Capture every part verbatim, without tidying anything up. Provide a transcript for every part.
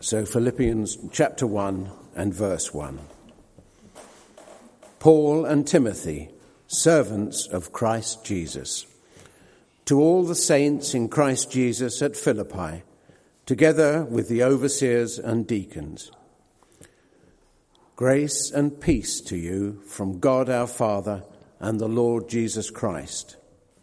So Philippians chapter one and verse one. Paul and Timothy, servants of Christ Jesus, to all the saints in Christ Jesus at Philippi, together with the overseers and deacons. Grace and peace to you from God our Father and the Lord Jesus Christ.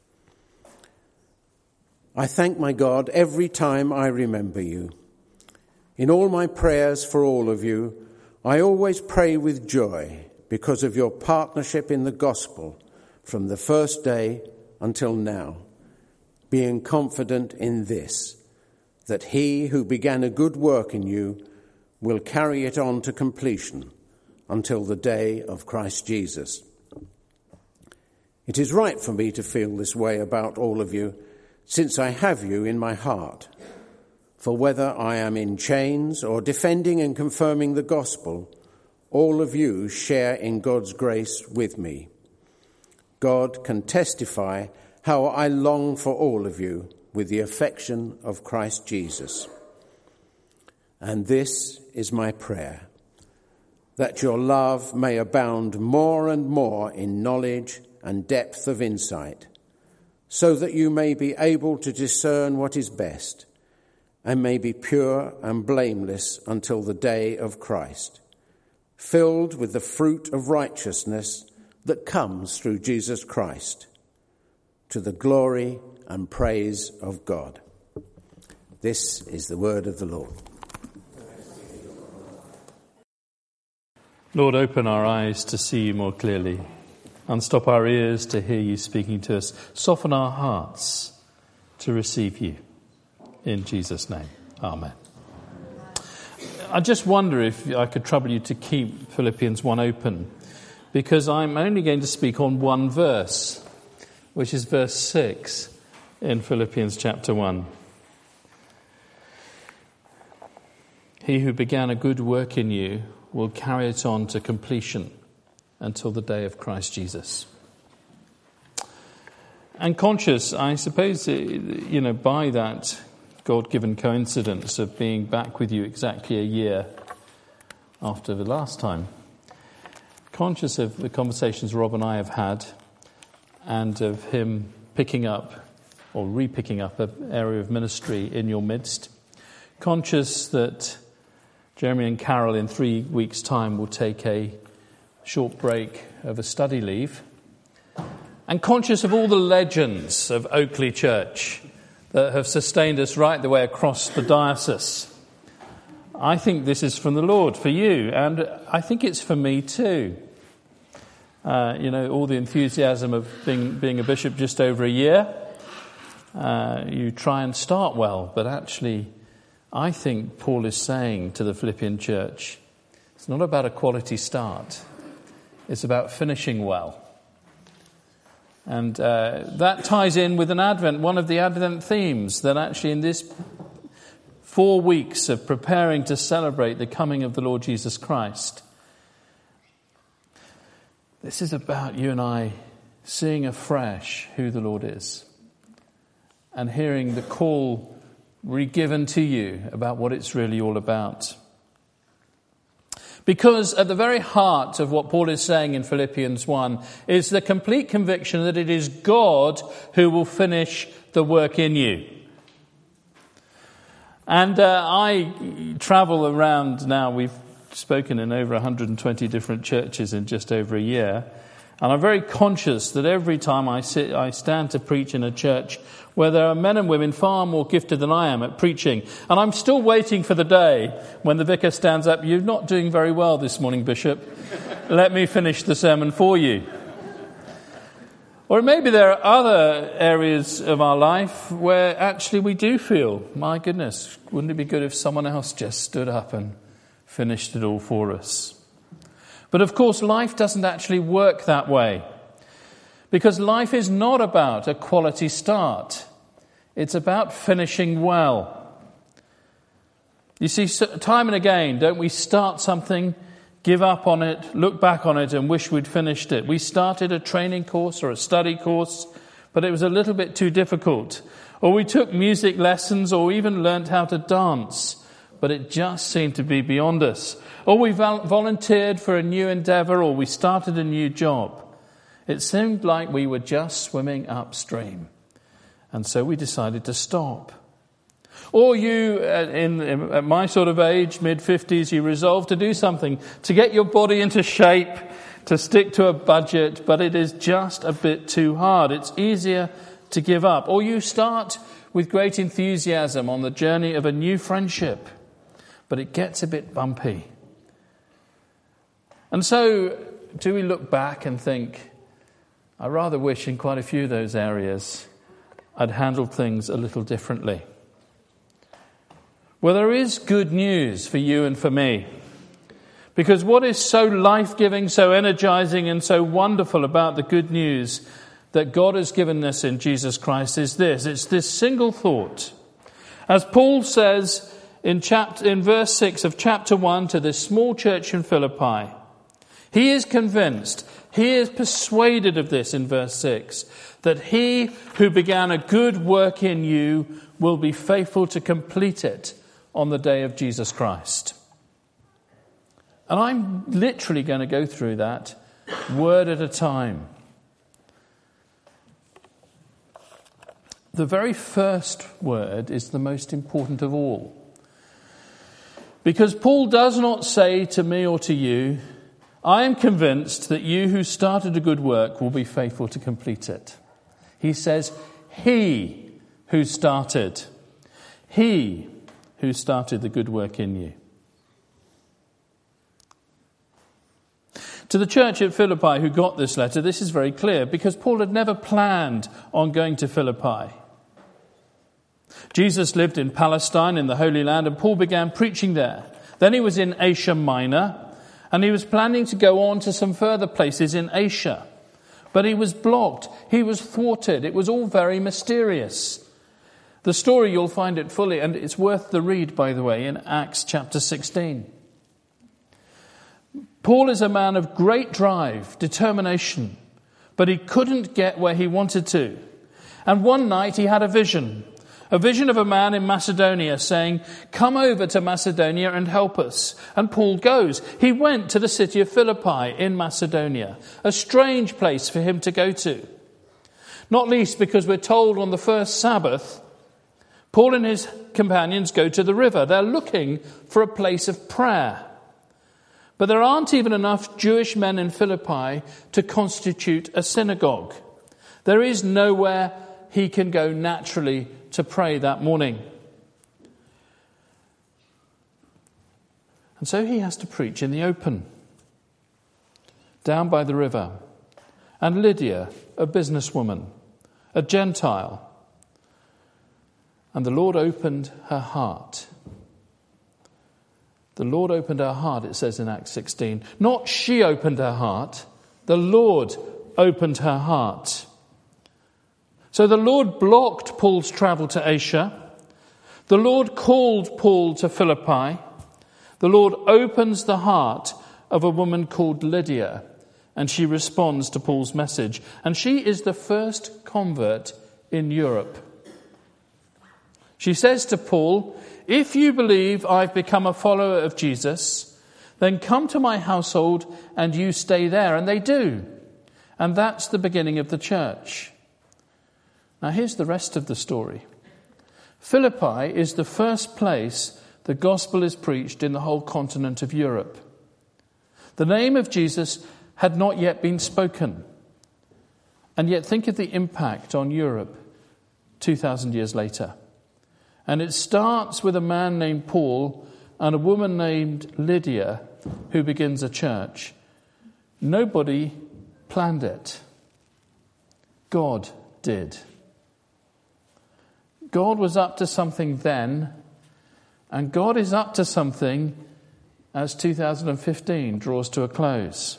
I thank my God every time I remember you. In all my prayers for all of you, I always pray with joy because of your partnership in the gospel from the first day until now, being confident in this, that he who began a good work in you will carry it on to completion until the day of Christ Jesus. It is right for me to feel this way about all of you, since I have you in my heart. For whether I am in chains or defending and confirming the gospel, all of you share in God's grace with me. God can testify how I long for all of you with the affection of Christ Jesus. And this is my prayer, that your love may abound more and more in knowledge and depth of insight, so that you may be able to discern what is best, and may be pure and blameless until the day of Christ, filled with the fruit of righteousness that comes through Jesus Christ, to the glory and praise of God. This is the word of the Lord. Lord, open our eyes to see you more clearly. Unstop our ears to hear you speaking to us. Soften our hearts to receive you. In Jesus' name, amen. I just wonder if I could trouble you to keep Philippians one open, because I'm only going to speak on one verse, which is verse six in Philippians chapter one. He who began a good work in you will carry it on to completion until the day of Christ Jesus. And conscious, I suppose, you know, by that God-given coincidence of being back with you exactly a year after the last time, conscious of the conversations Rob and I have had and of him picking up or re-picking up an area of ministry in your midst, conscious that Jeremy and Carol in three weeks' time will take a short break of a study leave, and conscious of all the legends of Oakley Church that have sustained us right the way across the diocese. I think this is from the Lord for you, and I think it's for me too. Uh, you know, all the enthusiasm of being, being a bishop just over a year. Uh, you try and start well, but actually, I think Paul is saying to the Philippian church, it's not about a quality start. It's about finishing well. And uh, that ties in with an Advent, one of the Advent themes, that actually in this four weeks of preparing to celebrate the coming of the Lord Jesus Christ, this is about you and I seeing afresh who the Lord is and hearing the call re-given to you about what it's really all about. Because at the very heart of what Paul is saying in Philippians one is the complete conviction that it is God who will finish the work in you. And uh, I travel around now. We've spoken in over one hundred twenty different churches in just over a year. And I'm very conscious that every time I sit, I stand to preach in a church where there are men and women far more gifted than I am at preaching. And I'm still waiting for the day when the vicar stands up, you're not doing very well this morning, Bishop. Let me finish the sermon for you. Or maybe there are other areas of our life where actually we do feel, my goodness, wouldn't it be good if someone else just stood up and finished it all for us? But of course, life doesn't actually work that way. Because life is not about a quality start. It's about finishing well. You see, time and again, don't we start something, give up on it, look back on it and wish we'd finished it. We started a training course or a study course, but it was a little bit too difficult. Or we took music lessons or even learnt how to dance, but it just seemed to be beyond us. Or we vol- volunteered for a new endeavour, or we started a new job. It seemed like we were just swimming upstream. And so we decided to stop. Or you, in, in at my sort of age, mid-fifties, you resolve to do something, to get your body into shape, to stick to a budget, but it is just a bit too hard. It's easier to give up. Or you start with great enthusiasm on the journey of a new friendship, but it gets a bit bumpy. And so, do we look back and think, I rather wish in quite a few of those areas I'd handled things a little differently? Well, there is good news for you and for me. Because what is so life-giving, so energizing, and so wonderful about the good news that God has given us in Jesus Christ is this. It's this single thought. As Paul says in chapter, in verse six of chapter one to this small church in Philippi, he is convinced, he is persuaded of this in verse six, that he who began a good work in you will be faithful to complete it on the day of Jesus Christ. And I'm literally going to go through that word at a time. The very first word is the most important of all. Because Paul does not say to me or to you, I am convinced that you who started a good work will be faithful to complete it. He says, he who started, he who started the good work in you. To the church at Philippi who got this letter, this is very clear, because Paul had never planned on going to Philippi. Jesus lived in Palestine, in the Holy Land, and Paul began preaching there. Then he was in Asia Minor, and he was planning to go on to some further places in Asia. But he was blocked. He was thwarted. It was all very mysterious. The story, you'll find it fully, and it's worth the read, by the way, in Acts chapter sixteen. Paul is a man of great drive, determination, but he couldn't get where he wanted to. And one night he had a vision, a vision of a man in Macedonia saying, come over to Macedonia and help us. And Paul goes. He went to the city of Philippi in Macedonia, a strange place for him to go to. Not least because we're told on the first Sabbath, Paul and his companions go to the river. They're looking for a place of prayer. But there aren't even enough Jewish men in Philippi to constitute a synagogue. There is nowhere he can go naturally to pray that morning. And so he has to preach in the open, down by the river. And Lydia, a businesswoman, a Gentile. And the Lord opened her heart. The Lord opened her heart, it says in Acts sixteen. Not she opened her heart. The Lord opened her heart. So the Lord blocked Paul's travel to Asia. The Lord called Paul to Philippi. The Lord opens the heart of a woman called Lydia, and she responds to Paul's message. And she is the first convert in Europe. She says to Paul, if you believe I've become a follower of Jesus, then come to my household and you stay there. And they do. And that's the beginning of the church. Now here's the rest of the story. Philippi is the first place the gospel is preached in the whole continent of Europe. The name of Jesus had not yet been spoken. And yet think of the impact on Europe two thousand years later. And it starts with a man named Paul and a woman named Lydia who begins a church. Nobody planned it. God did. God was up to something then, and God is up to something as two thousand fifteen draws to a close.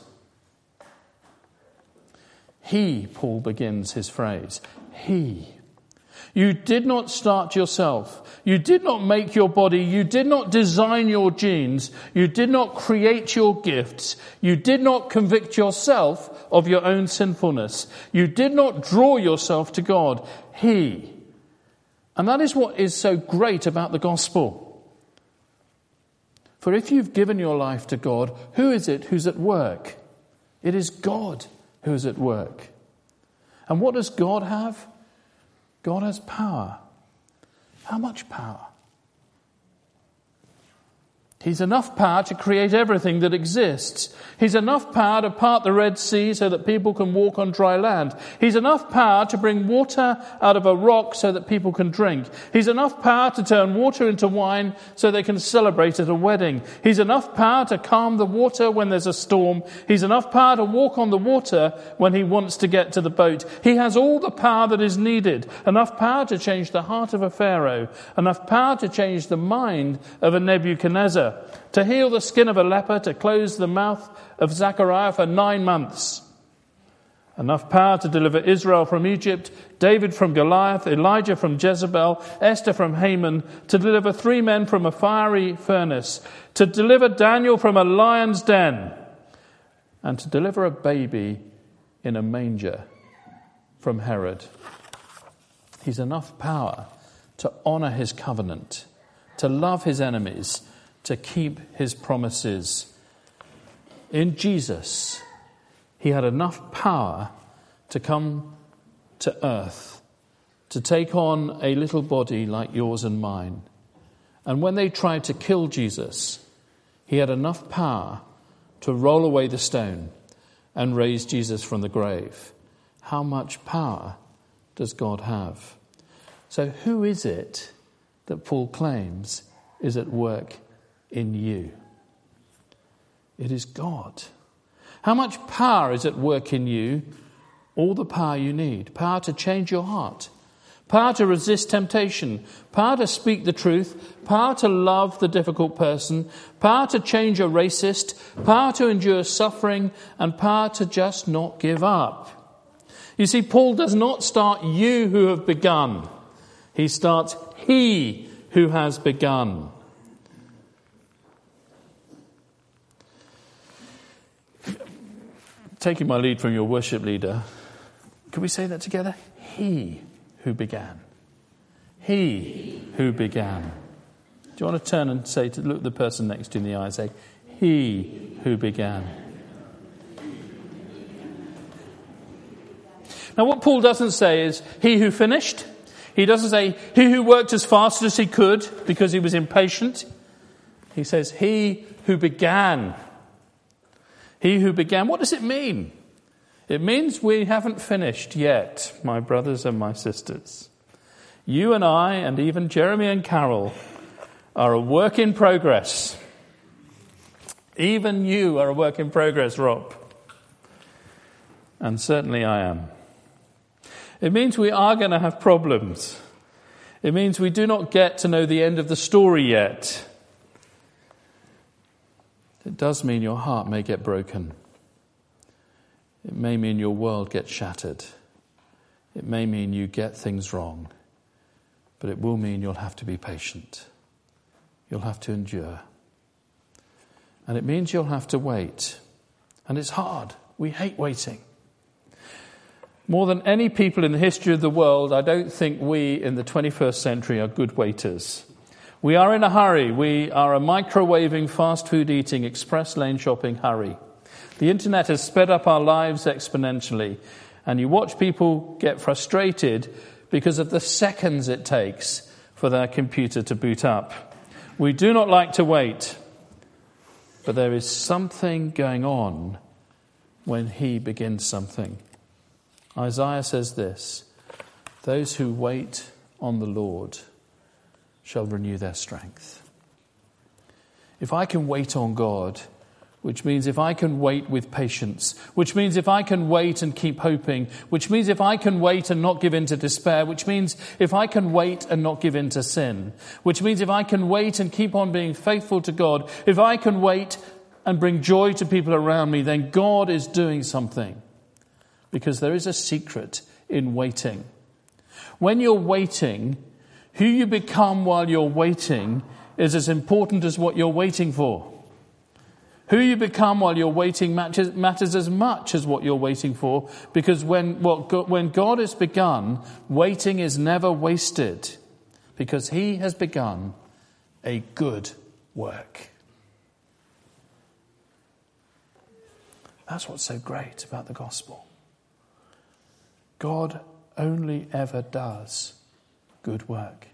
He, Paul begins his phrase, he. You did not start yourself. You did not make your body. You did not design your genes. You did not create your gifts. You did not convict yourself of your own sinfulness. You did not draw yourself to God. He. And that is what is so great about the gospel. For if you've given your life to God, who is it who's at work? It is God who is at work. And what does God have? God has power. How much power? He's enough power to create everything that exists. He's enough power to part the Red Sea so that people can walk on dry land. He's enough power to bring water out of a rock so that people can drink. He's enough power to turn water into wine so they can celebrate at a wedding. He's enough power to calm the water when there's a storm. He's enough power to walk on the water when he wants to get to the boat. He has all the power that is needed. Enough power to change the heart of a Pharaoh. Enough power to change the mind of a Nebuchadnezzar. To heal the skin of a leper, to close the mouth of Zechariah for nine months. Enough power to deliver Israel from Egypt, David from Goliath, Elijah from Jezebel, Esther from Haman, to deliver three men from a fiery furnace, to deliver Daniel from a lion's den, and to deliver a baby in a manger from Herod. He's enough power to honour his covenant, to love his enemies, to keep his promises. In Jesus, he had enough power to come to earth, to take on a little body like yours and mine. And when they tried to kill Jesus, he had enough power to roll away the stone and raise Jesus from the grave. How much power does God have? So who is it that Paul claims is at work in you? It is God. How much power is at work in you? All the power you need. Power to change your heart. Power to resist temptation. Power to speak the truth. Power to love the difficult person. Power to change a racist. Power to endure suffering. And power to just not give up. You see, Paul does not start you who have begun. He starts he who has begun. Taking my lead from your worship leader, can we say that together? He who began. He who began. Do you want to turn and say, to look the person next to you in the eye and say, he who began. Now what Paul doesn't say is, he who finished. He doesn't say, he who worked as fast as he could because he was impatient. He says, he who began. He who began. What does it mean? It means we haven't finished yet, my brothers and my sisters. You and I, and even Jeremy and Carol, are a work in progress. Even you are a work in progress, Rob. And certainly I am. It means we are going to have problems. It means we do not get to know the end of the story yet. It does mean your heart may get broken. It may mean your world gets shattered. It may mean you get things wrong. But it will mean you'll have to be patient. You'll have to endure. And it means you'll have to wait. And it's hard. We hate waiting. More than any people in the history of the world, I don't think we in the twenty-first century are good waiters. We are in a hurry. We are a microwaving, fast food eating, express lane shopping hurry. The internet has sped up our lives exponentially. And you watch people get frustrated because of the seconds it takes for their computer to boot up. We do not like to wait. But there is something going on when he begins something. Isaiah says this, those who wait on the Lord shall renew their strength. If I can wait on God, which means if I can wait with patience, which means if I can wait and keep hoping, which means if I can wait and not give in to despair, which means if I can wait and not give in to sin, which means if I can wait and keep on being faithful to God, if I can wait and bring joy to people around me, then God is doing something. Because there is a secret in waiting. When you're waiting, who you become while you're waiting is as important as what you're waiting for. Who you become while you're waiting matters, matters as much as what you're waiting for, because when, what, when God has begun, waiting is never wasted, because he has begun a good work. That's what's so great about the gospel. God only ever does good work.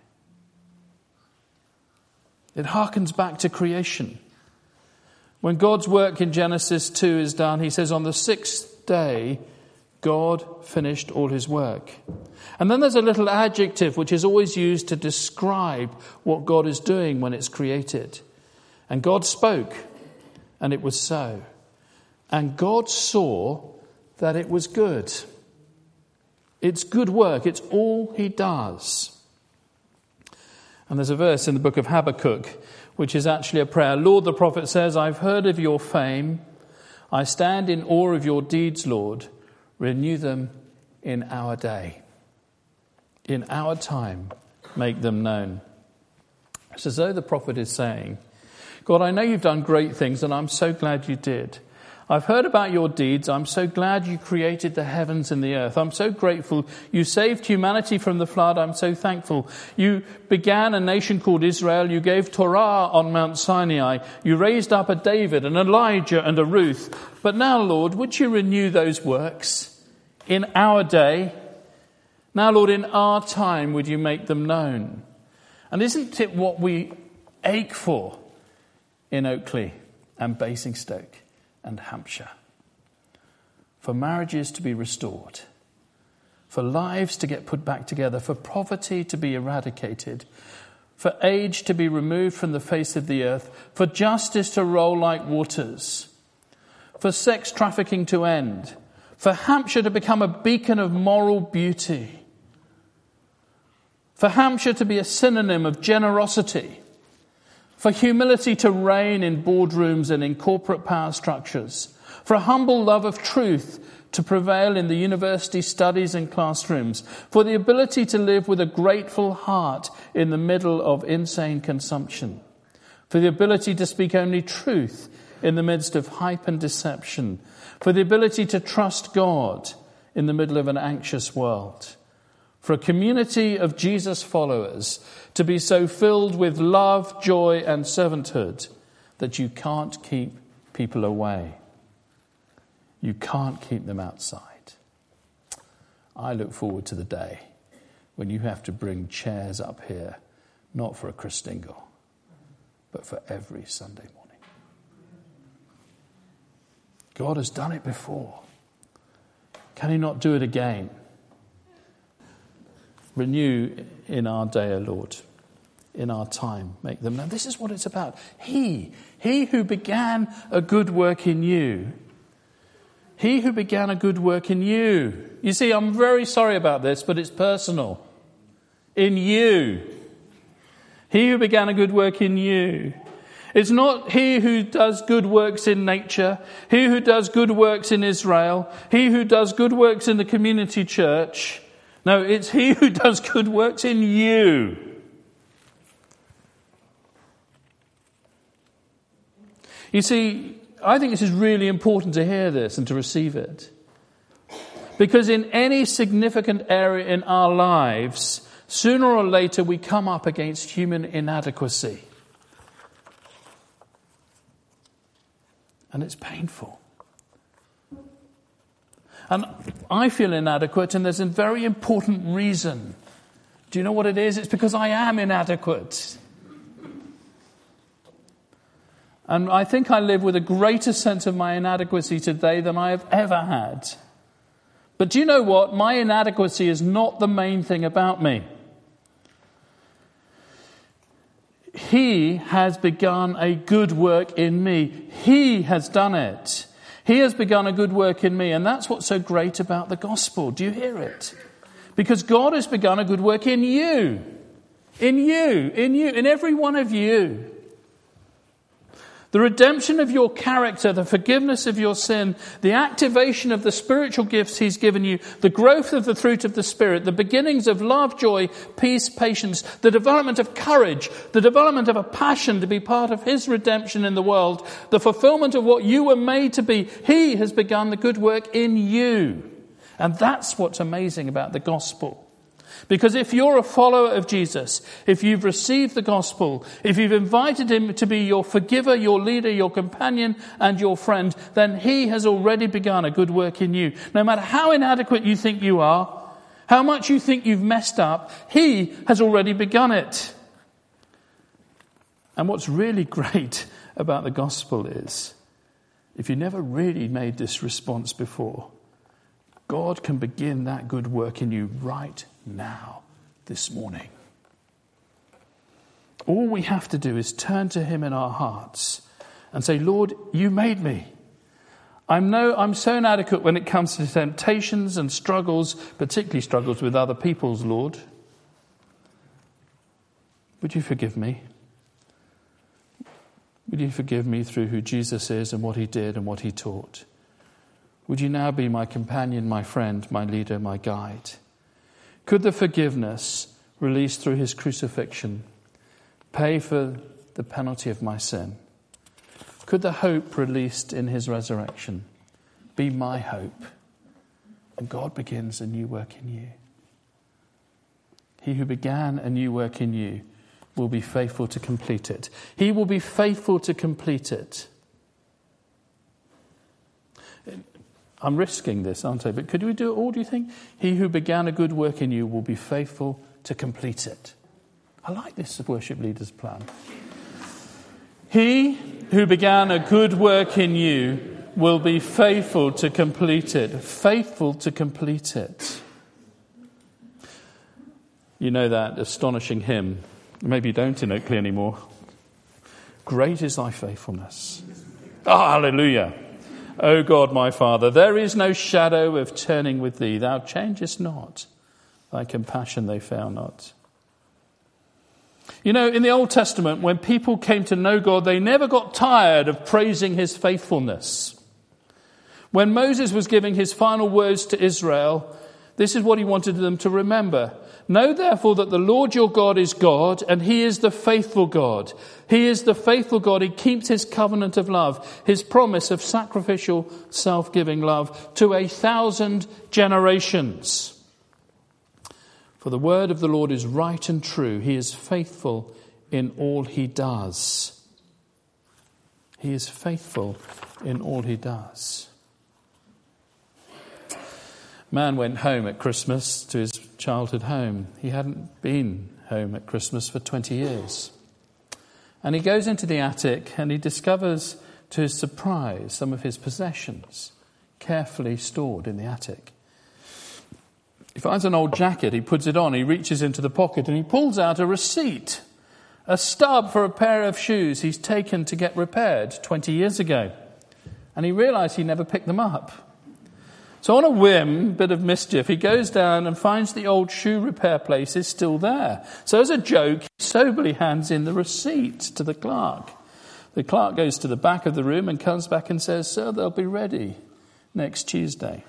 It harkens back to creation. When God's work in Genesis two is done, he says on the sixth day, God finished all his work. And then there's a little adjective which is always used to describe what God is doing when it's created. And God spoke, and it was so. And God saw that it was good. It's good work. It's all he does. And there's a verse in the book of Habakkuk, which is actually a prayer. Lord, the prophet says, I've heard of your fame. I stand in awe of your deeds, Lord. Renew them in our day. In our time, make them known. It's as though the prophet is saying, God, I know you've done great things, and I'm so glad you did. I've heard about your deeds. I'm so glad you created the heavens and the earth. I'm so grateful. You saved humanity from the flood. I'm so thankful. You began a nation called Israel. You gave Torah on Mount Sinai. You raised up a David, an Elijah, and a Ruth. But now, Lord, would you renew those works in our day? Now, Lord, in our time, would you make them known? And isn't it what we ache for in Oakley and Basingstoke and Hampshire? For marriages to be restored, for lives to get put back together, for poverty to be eradicated, for age to be removed from the face of the earth, for justice to roll like waters, for sex trafficking to end, for Hampshire to become a beacon of moral beauty, for Hampshire to be a synonym of generosity, for humility to reign in boardrooms and in corporate power structures, for a humble love of truth to prevail in the university studies and classrooms, for the ability to live with a grateful heart in the middle of insane consumption, for the ability to speak only truth in the midst of hype and deception, for the ability to trust God in the middle of an anxious world, for a community of Jesus followers to be so filled with love, joy, and servanthood that you can't keep people away. You can't keep them outside. I look forward to the day when you have to bring chairs up here, not for a Christingle, but for every Sunday morning. God has done it before. Can he not do it again? Renew in our day, O Lord, in our time, make them known. This is what it's about. He, he who began a good work in you, he who began a good work in you. You see, I'm very sorry about this, but it's personal. In you. He who began a good work in you. It's not he who does good works in nature, he who does good works in Israel, he who does good works in the community church. No, it's he who does good works in you. You see, I think this is really important to hear this and to receive it. Because in any significant area in our lives, sooner or later we come up against human inadequacy. And it's painful. And I feel inadequate, and there's a very important reason. Do you know what it is? It's because I am inadequate. And I think I live with a greater sense of my inadequacy today than I have ever had. But do you know what? My inadequacy is not the main thing about me. He has begun a good work in me. He has done it. He has begun a good work in me. And that's what's so great about the gospel. Do you hear it? Because God has begun a good work in you. In you. In you. In every one of you. The redemption of your character, the forgiveness of your sin, the activation of the spiritual gifts he's given you, the growth of the fruit of the Spirit, the beginnings of love, joy, peace, patience, the development of courage, the development of a passion to be part of his redemption in the world, the fulfillment of what you were made to be. He has begun the good work in you. And that's what's amazing about the gospel. Because if you're a follower of Jesus, if you've received the gospel, if you've invited him to be your forgiver, your leader, your companion, and your friend, then he has already begun a good work in you. No matter how inadequate you think you are, how much you think you've messed up, he has already begun it. And what's really great about the gospel is, if you never really made this response before, God can begin that good work in you right now, this morning. All we have to do is turn to him in our hearts and say, Lord, you made me. I'm no, I'm so inadequate when it comes to temptations and struggles, particularly struggles with other people's, Lord. Would you forgive me? Would you forgive me through who Jesus is and what he did and what he taught? Would you now be my companion, my friend, my leader, my guide? Could the forgiveness released through his crucifixion pay for the penalty of my sin? Could the hope released in his resurrection be my hope? And God begins a new work in you. He who began a new work in you will be faithful to complete it. He will be faithful to complete it. I'm risking this, aren't I? But could we do it all, do you think? He who began a good work in you will be faithful to complete it. I like this worship leader's plan. He who began a good work in you will be faithful to complete it. Faithful to complete it. You know that astonishing hymn. Maybe you don't in Oakley anymore. Great is thy faithfulness. Oh, hallelujah. O God, my Father, there is no shadow of turning with thee. Thou changest not. Thy compassion they fail not. You know, in the Old Testament, when people came to know God, they never got tired of praising his faithfulness. When Moses was giving his final words to Israel, this is what he wanted them to remember. Know therefore that the Lord your God is God, and he is the faithful God. He is the faithful God. He keeps his covenant of love, his promise of sacrificial, self-giving love to a thousand generations. For the word of the Lord is right and true. He is faithful in all he does. He is faithful in all he does. Man went home at Christmas to his childhood home. He hadn't been home at Christmas for twenty years. And he goes into the attic and he discovers, to his surprise, some of his possessions carefully stored in the attic. He finds an old jacket, he puts it on, he reaches into the pocket and he pulls out a receipt, a stub for a pair of shoes he's taken to get repaired twenty years ago. And he realized he never picked them up. So on a whim, bit of mischief, he goes down and finds the old shoe repair place is still there. So as a joke, he soberly hands in the receipt to the clerk. The clerk goes to the back of the room and comes back and says, "Sir, they'll be ready next Tuesday."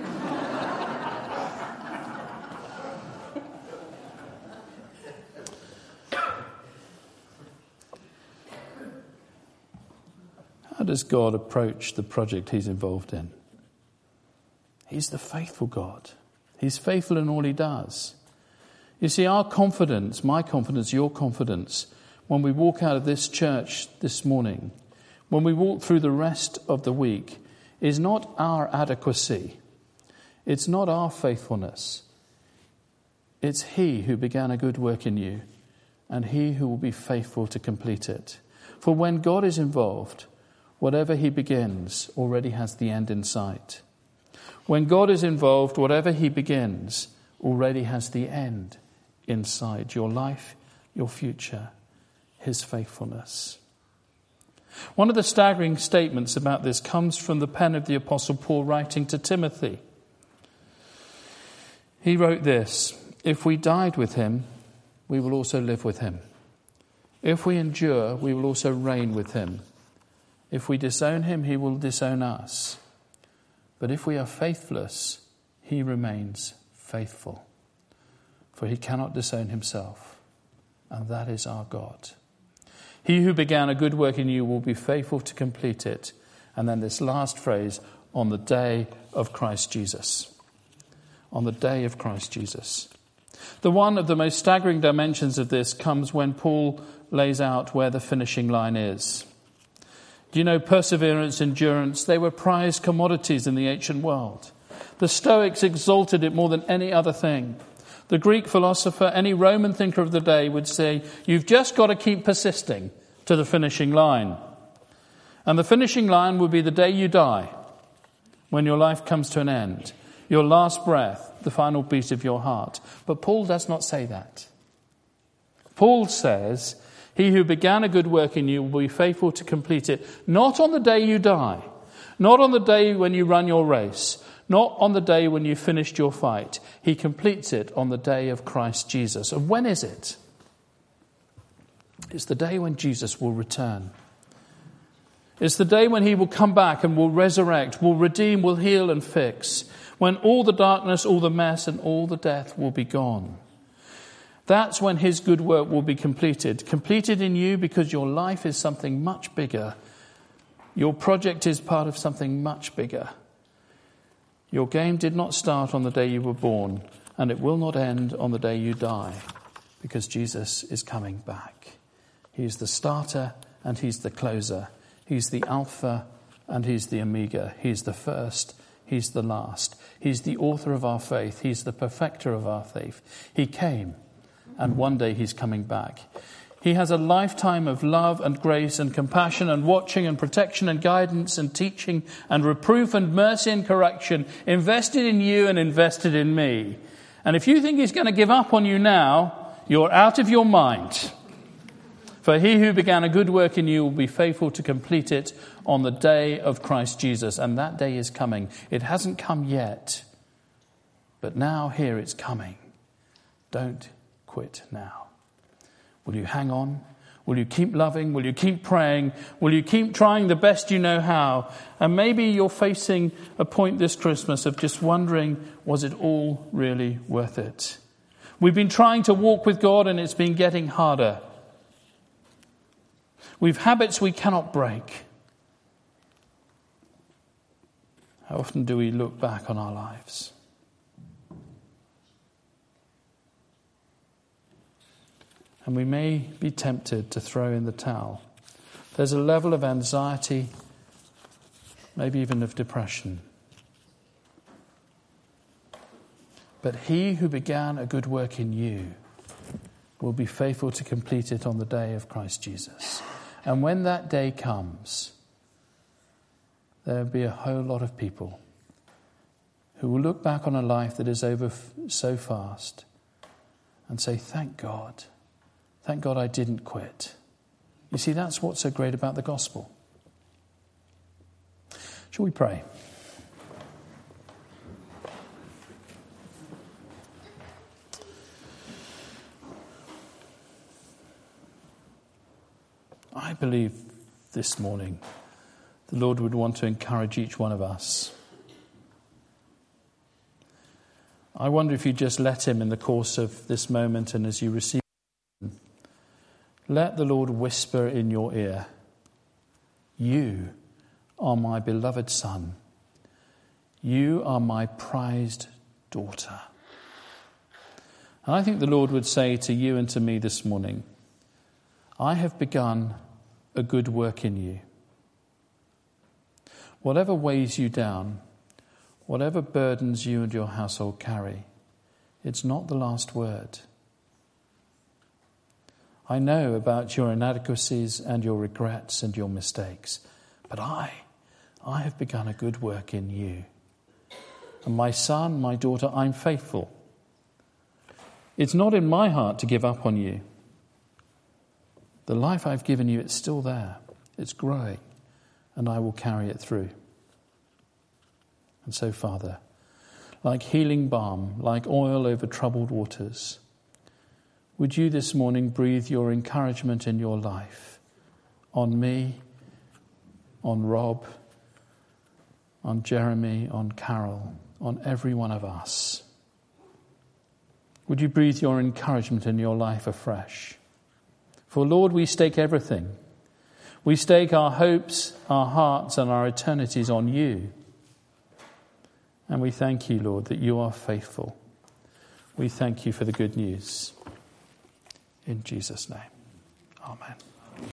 How does God approach the project he's involved in? He's the faithful God. He's faithful in all he does. You see, our confidence, my confidence, your confidence, when we walk out of this church this morning, when we walk through the rest of the week, is not our adequacy. It's not our faithfulness. It's he who began a good work in you, and he who will be faithful to complete it. For when God is involved, whatever he begins already has the end in sight. When God is involved, whatever he begins already has the end in sight. Your life, your future, his faithfulness. One of the staggering statements about this comes from the pen of the Apostle Paul writing to Timothy. He wrote this: "If we died with him, we will also live with him. If we endure, we will also reign with him. If we disown him, he will disown us. But if we are faithless, he remains faithful. For he cannot disown himself, and that is our God. He who began a good work in you will be faithful to complete it." And then this last phrase, "on the day of Christ Jesus." On the day of Christ Jesus. The one of the most staggering dimensions of this comes when Paul lays out where the finishing line is. Do you know, perseverance, endurance, they were prized commodities in the ancient world. The Stoics exalted it more than any other thing. The Greek philosopher, any Roman thinker of the day would say, you've just got to keep persisting to the finishing line. And the finishing line will be the day you die, when your life comes to an end, your last breath, the final beat of your heart. But Paul does not say that. Paul says, he who began a good work in you will be faithful to complete it, not on the day you die, not on the day when you run your race, not on the day when you finished your fight. He completes it on the day of Christ Jesus. And when is it? It's the day when Jesus will return. It's the day when he will come back and will resurrect, will redeem, will heal and fix. When all the darkness, all the mess and all the death will be gone. That's when his good work will be completed. Completed in you because your life is something much bigger. Your project is part of something much bigger. Your game did not start on the day you were born, and it will not end on the day you die, because Jesus is coming back. He's the starter and he's the closer. He's the Alpha and he's the Omega. He's the first, he's the last. He's the author of our faith. He's the perfecter of our faith. He came, and one day he's coming back. He has a lifetime of love and grace and compassion and watching and protection and guidance and teaching and reproof and mercy and correction invested in you and invested in me. And if you think he's going to give up on you now, you're out of your mind. For he who began a good work in you will be faithful to complete it on the day of Christ Jesus. And that day is coming. It hasn't come yet, but now here it's coming. Don't quit now. Will you hang on? Will you keep loving? Will you keep praying? Will you keep trying the best you know how? And maybe you're facing a point this Christmas of just wondering, was it all really worth it? We've been trying to walk with God and it's been getting harder. We've habits we cannot break. How often do we look back on our lives? And we may be tempted to throw in the towel. There's a level of anxiety, maybe even of depression. But he who began a good work in you will be faithful to complete it on the day of Christ Jesus. And when that day comes, there will be a whole lot of people who will look back on a life that is over so fast and say, thank God. Thank God I didn't quit. You see, that's what's so great about the gospel. Shall we pray? I believe this morning the Lord would want to encourage each one of us. I wonder if you just let him in the course of this moment and as you receive, let the Lord whisper in your ear, you are my beloved son. You are my prized daughter. And I think the Lord would say to you and to me this morning, I have begun a good work in you. Whatever weighs you down, whatever burdens you and your household carry, it's not the last word. I know about your inadequacies and your regrets and your mistakes, but I, I have begun a good work in you. And my son, my daughter, I'm faithful. It's not in my heart to give up on you. The life I've given you, it's still there. It's growing, and I will carry it through. And so, Father, like healing balm, like oil over troubled waters, would you this morning breathe your encouragement in your life on me, on Rob, on Jeremy, on Carol, on every one of us? Would you breathe your encouragement in your life afresh? For, Lord, we stake everything. We stake our hopes, our hearts, and our eternities on you. And we thank you, Lord, that you are faithful. We thank you for the good news. In Jesus' name, amen.